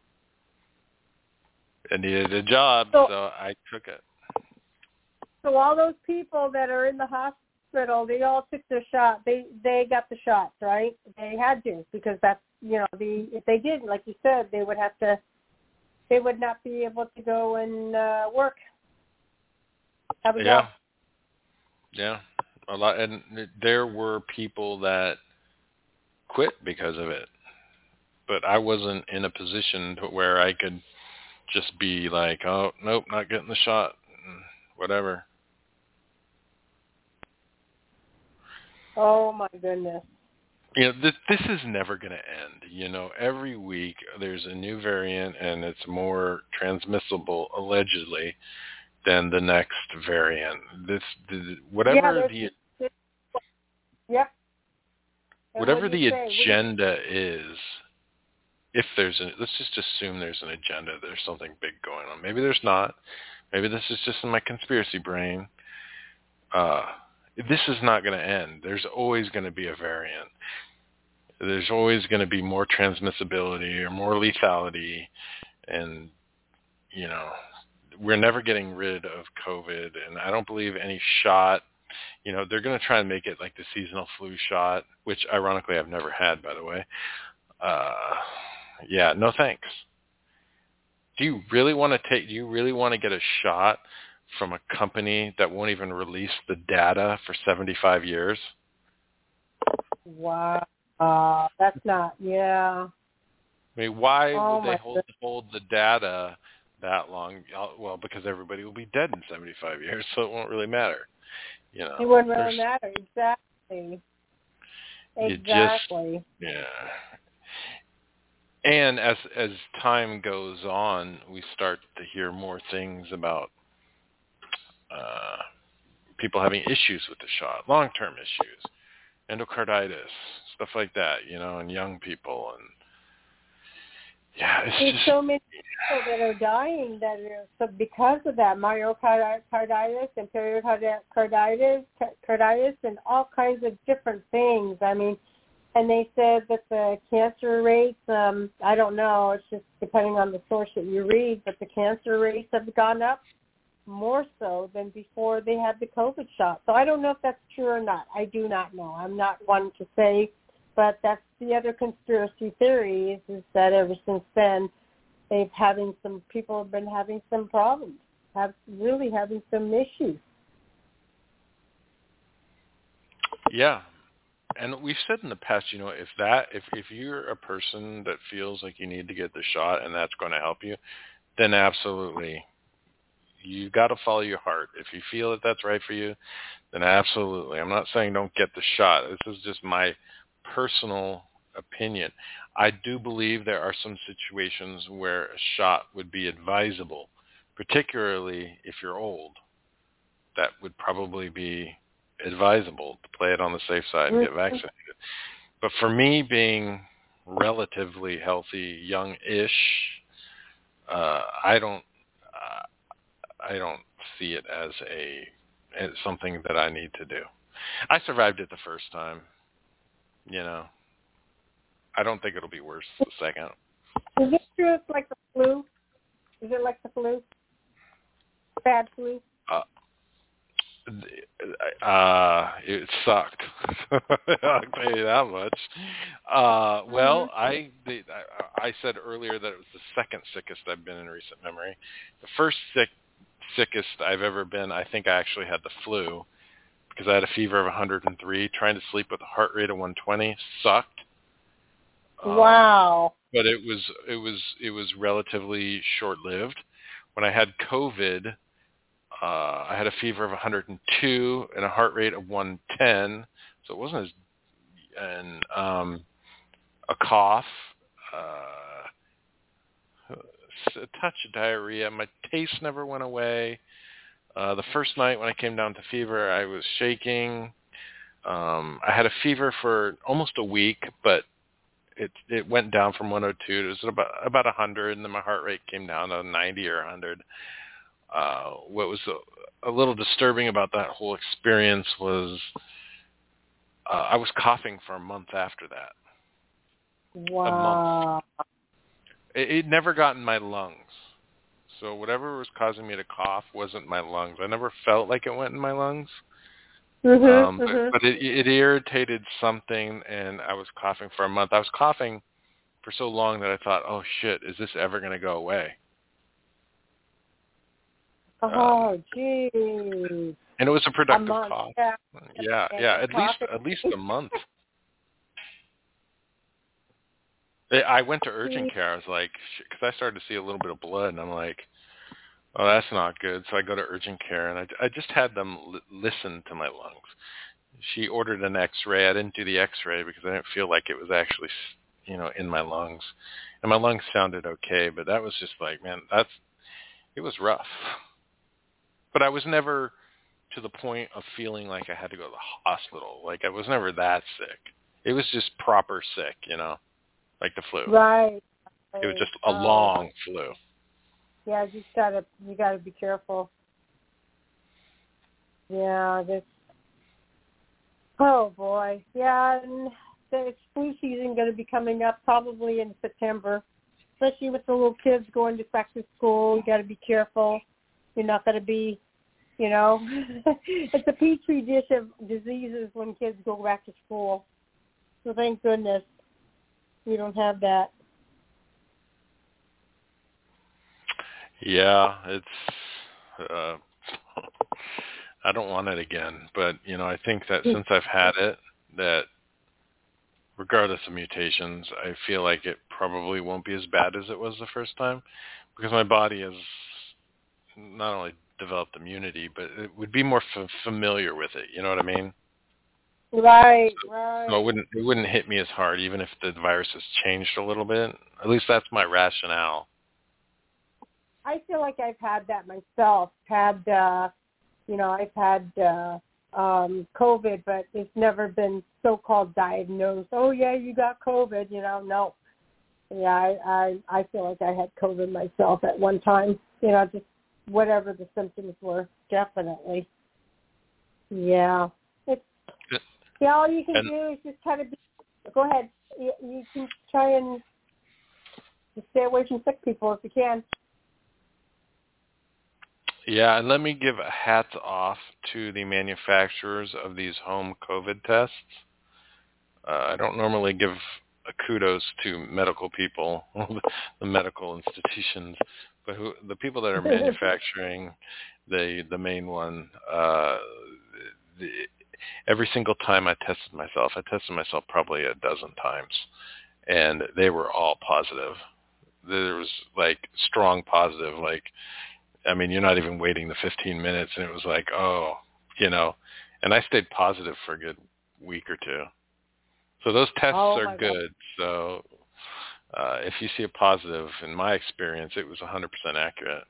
I needed a job, so, so I took it. So all those people that are in the hospital, they all took their shot. They they got the shots, right? They had to, because that's, you know, the if they didn't, like you said, they would have to. They would not be able to go and uh, work. Have a yeah. job. Yeah. A lot, and there were people that quit because of it. But I wasn't in a position to where I could just be like, oh, nope, not getting the shot, whatever. Oh, my goodness. You know, this, this is never going to end. You know, every week there's a new variant, and it's more transmissible, allegedly, than the next variant. This, the, whatever yeah, the, yep. whatever the say? agenda is, if there's a, let's just assume there's an agenda, there's something big going on. Maybe there's not. Maybe this is just in my conspiracy brain. Uh, this is not going to end. There's always going to be a variant. There's always going to be more transmissibility or more lethality. And, you know, we're never getting rid of COVID. And I don't believe any shot, you know, they're going to try and make it like the seasonal flu shot, which ironically I've never had, by the way. Uh, yeah, no thanks. Do you really want to take, do you really want to get a shot from a company that won't even release the data for seventy-five years? Wow. Uh, that's not, yeah. I mean, why oh would they hold, hold the data that long? Well, because everybody will be dead in seventy-five years, so it won't really matter. You know, it wouldn't really matter. Exactly. Exactly. Just, yeah. And as as time goes on, we start to hear more things about uh, people having issues with the shot, long-term issues, endocarditis, stuff like that, you know, in young people. And yeah, it's There's just, so many people that are dying that are so because of that, myocarditis and pericarditis, carditis, and all kinds of different things. I mean, and they said that the cancer rates, um, I don't know, it's just depending on the source that you read, but the cancer rates have gone up more so than before they had the COVID shot. So I don't know if that's true or not. I do not know. I'm not one to say, but that's the other conspiracy theory is, is that ever since then, they've having some people have been having some problems, have really having some issues. Yeah. And we've said in the past, you know, if that, if, if you're a person that feels like you need to get the shot and that's going to help you, then absolutely. You got to follow your heart. If you feel that that's right for you, then absolutely. I'm not saying don't get the shot. This is just my personal opinion. I do believe there are some situations where a shot would be advisable, particularly if you're old. That would probably be advisable to play it on the safe side and get vaccinated. But for me, being relatively healthy, young-ish, uh, I don't, uh, I don't see it as a as something that I need to do. I survived it the first time. You know, I don't think it'll be worse the second. Is it true it's like the flu? Is it like the flu? Bad flu? Uh, Uh, it sucked. I'll tell you that much. Uh, well, I, the, I I said earlier that it was the second sickest I've been in recent memory. The first sick sickest I've ever been, I think I actually had the flu because I had a fever of one hundred three. Trying to sleep with a heart rate of one twenty sucked. Um, Wow. But it was it was it was relatively short-lived. When I had COVID, uh, I had a fever of one hundred two and a heart rate of one ten, so it wasn't as and um, a cough, uh, a touch of diarrhea. My taste never went away. Uh, the first night when I came down to fever, I was shaking. Um, I had a fever for almost a week, but it it went down from one oh two. It was about about one hundred, and then my heart rate came down to ninety or one hundred. Uh, what was a, a little disturbing about that whole experience was uh, I was coughing for a month after that. Wow. A month. It, it never got in my lungs. So whatever was causing me to cough wasn't my lungs. I never felt like it went in my lungs. Mm-hmm, Um, mm-hmm. but, but it, it irritated something, and I was coughing for a month. I was coughing for so long that I thought, oh, shit, is this ever going to go away? Oh, Um, geez. and it was a productive a month, cough. Yeah, Yeah, yeah, at least at least a month. I went to urgent care. I was like, because I started to see a little bit of blood, and I'm like, oh, that's not good. So I go to urgent care, and I, I just had them l- listen to my lungs. She ordered an X-ray. I didn't do the X-ray because I didn't feel like it was actually, you know, in my lungs. And my lungs sounded okay, but that was just like, man, that's, it was rough. But I was never to the point of feeling like I had to go to the hospital. Like I was never that sick. It was just proper sick, you know, like the flu. Right. right. It was just a oh. long flu. Yeah, you just gotta you gotta be careful. Yeah, this. Oh boy, yeah, and the flu season going to be coming up probably in September, especially with the little kids going to back to school. You got to be careful. You're not going to be, you know, it's a petri dish of diseases when kids go back to school. So thank goodness we don't have that. Yeah, it's. Uh, I don't want it again, but you know, I think that since I've had it, that regardless of mutations, I feel like it probably won't be as bad as it was the first time, because my body has not only developed immunity, but it would be more f- familiar with it. You know what I mean? Right, so, right. So it wouldn't it wouldn't hit me as hard, even if the virus has changed a little bit. At least that's my rationale. I feel like I've had that myself. Had uh, you know, I've had uh, um, COVID, but it's never been so-called diagnosed. Oh yeah, you got COVID. You know, no. Yeah, I, I I feel like I had COVID myself at one time. You know, just whatever the symptoms were, definitely. Yeah. It's, yeah, all you can and, do is just kind of be, go ahead. You, you can try and stay away from sick people if you can. Yeah, and let me give a hats off to the manufacturers of these home COVID tests. Uh, I don't normally give a kudos to medical people, the medical institutions, but who, the people that are manufacturing the the main one. Uh, the, every single time I tested myself, I tested myself probably a dozen times, and they were all positive. There was like strong positive, like. I mean, you're not even waiting the fifteen minutes, and it was like, oh, you know, and I stayed positive for a good week or two. So those tests oh, are good. God. So uh, if you see a positive, in my experience, it was one hundred percent accurate.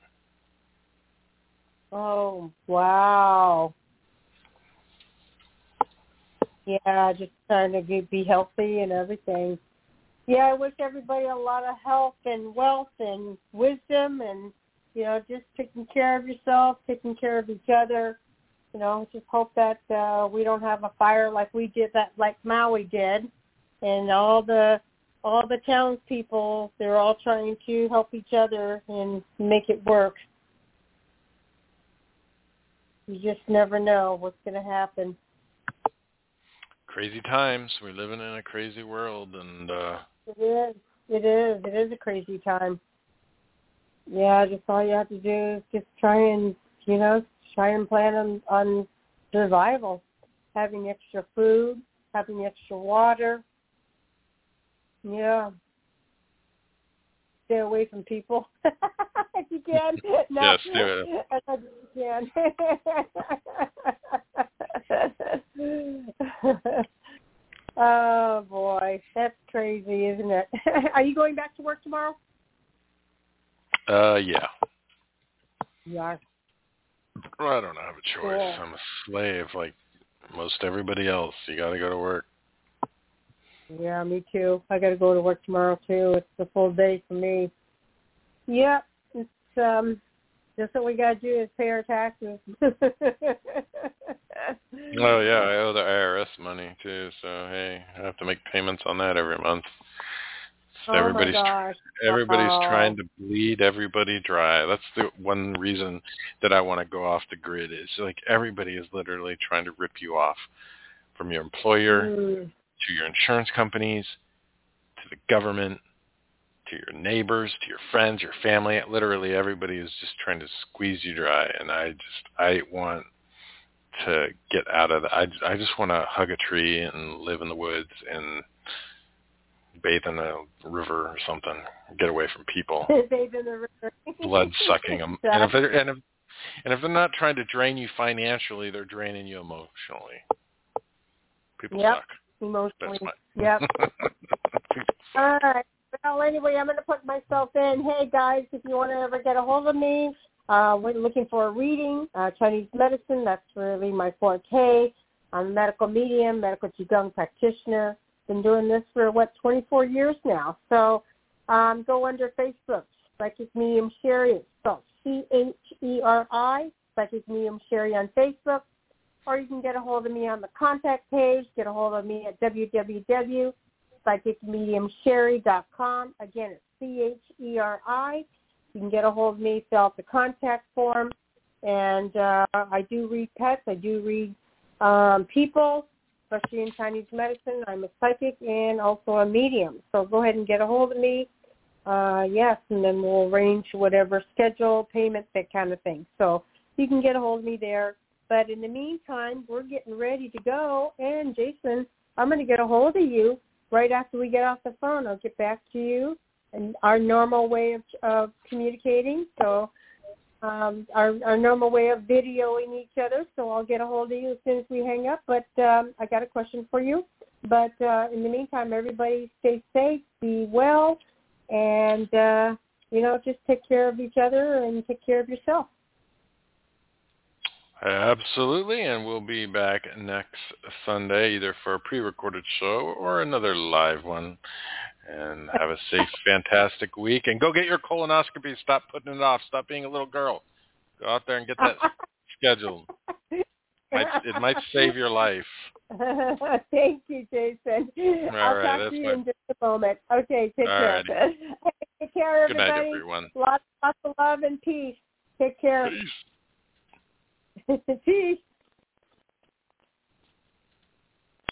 Oh, wow. Yeah, just trying to get, be healthy and everything. Yeah, I wish everybody a lot of health and wealth and wisdom and, you know, just taking care of yourself, taking care of each other. You know, just hope that uh, we don't have a fire like we did, that like Maui did, and all the all the townspeople, they're all trying to help each other and make it work. you just never know what's going to happen. Crazy times. We're living in a crazy world, and uh, it is. It is. It is a crazy time. Yeah, just all you have to do is just try and, you know, try and plan on, on survival, having extra food, having extra water. Yeah. Stay away from people if you can. No, yes, do it. As you can. Oh, boy. That's crazy, isn't it? Are you going back to work tomorrow? Uh, yeah. You are. Well, I don't have a choice. Cool. I'm a slave like most everybody else. You got to go to work. Yeah, me too. I got to go to work tomorrow, too. It's a full day for me. Yep. It's, um, just what we got to do is pay our taxes. Oh, yeah. I owe the I R S money, too. So, hey, I have to make payments on that every month. So oh, everybody's my gosh. everybody's Oh. trying to bleed everybody dry. That's the one reason that I want to go off the grid. Is like everybody is literally trying to rip you off, from your employer Mm. to your insurance companies to the government to your neighbors to your friends, your family. Literally everybody is just trying to squeeze you dry. And I just I want to get out of that. I I just want to hug a tree and live in the woods and bathe in a river or something. Get away from people. Bathe in the river. Blood sucking them. And if they're and if and if they're not trying to drain you financially, they're draining you emotionally. People yep. suck. Emotionally. That's my... Yep. All right. Well, anyway, I'm going to put myself in. Hey, guys, if you want to ever get a hold of me, uh, we're looking for a reading, uh, Chinese medicine. That's really my forte. I'm a medical medium, medical Qigong practitioner. Been doing this for, what, twenty-four years now. So um, go under Facebook, Psychic Medium Sherry. It's spelled C H E R I, Psychic Medium Sherry on Facebook. Or you can get a hold of me on the contact page. Get a hold of me at w w w dot psychic medium sherry dot com. Again, it's C H E R I. You can get a hold of me, fill out the contact form. And uh, I do read pets. I do read um, people, especially in Chinese medicine. I'm a psychic and also a medium. So go ahead and get a hold of me. Uh, yes, and then we'll arrange whatever schedule, payment, that kind of thing. So you can get a hold of me there. But in the meantime, we're getting ready to go. And, Jason, I'm going to get a hold of you right after we get off the phone. I'll get back to you and our normal way of, of communicating. So um, our, our normal way of videoing each other. So I'll get a hold of you as soon as we hang up. But um, I got a question for you. But uh, in the meantime, everybody stay safe, be well, and, uh, you know, just take care of each other and take care of yourself. Absolutely, and we'll be back next Sunday, either for a pre-recorded show or another live one. And have a safe, fantastic week. And go get your colonoscopy. Stop putting it off. Stop being a little girl. Go out there and get that scheduled. Might, it might save your life. Thank you, Jason. All I'll right, talk to you my... in just a moment. Okay, take All care. Righty. Take care, everybody. Good night, everyone. Lots, lots of love and peace. Take care. Peace. Peace.